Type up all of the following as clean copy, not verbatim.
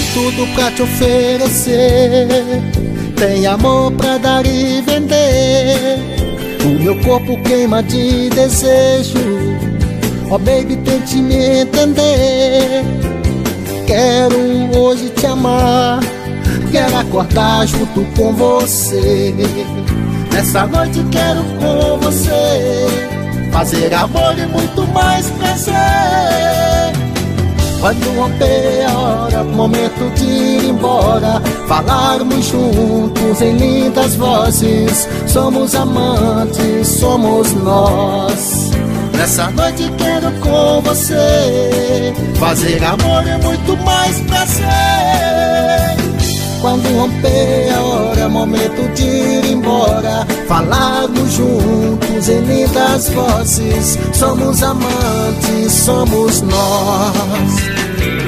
tudo pra te oferecer. Tem amor pra dar e vender. O meu corpo queima de desejo. Oh baby, tente me entender. Quero hoje te amar. Quero acordar junto com você. Nessa noite quero com você fazer amor e muito mais prazer. Quando romper a hora, momento de ir embora, falarmos juntos em lindas vozes. Somos amantes, somos nós. Nessa noite quero com você fazer amor e muito mais prazer. Quando romper a hora, momento de ir embora, falarmos juntos em lindas vozes. Somos amantes, somos nós.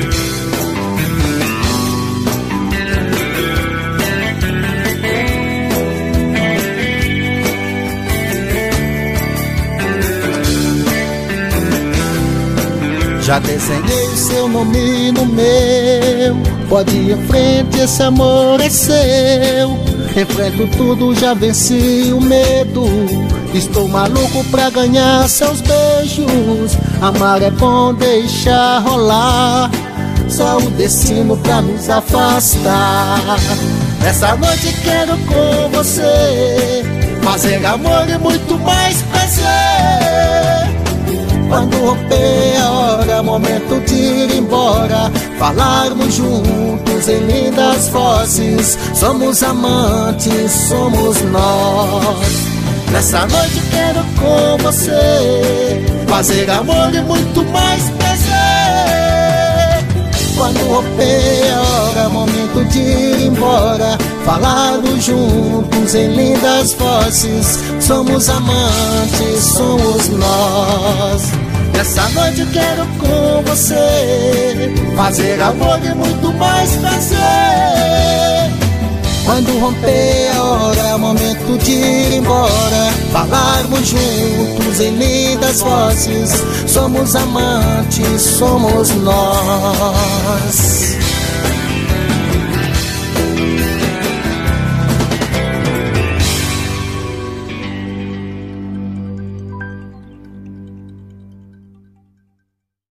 Já desenhei o seu nome no meu. Pode ir em frente, esse amor é seu. Enfrento tudo, já venci o medo. Estou maluco pra ganhar seus beijos. Amar é bom, deixar rolar. Só o destino pra nos afastar. Nessa noite quero com você fazer amor e muito mais prazer. Quando romper a hora, momento de ir embora, falarmos juntos em lindas vozes. Somos amantes, somos nós. Nessa noite quero com você fazer amor e muito mais prazer. Quando romper a hora, momento de ir embora, falarmos juntos em lindas vozes. Somos amantes, somos nós. Nessa noite quero com você fazer amor e muito mais prazer. Quando romper a hora, momento de ir embora, falarmos juntos em lindas vozes. Somos amantes, somos nós.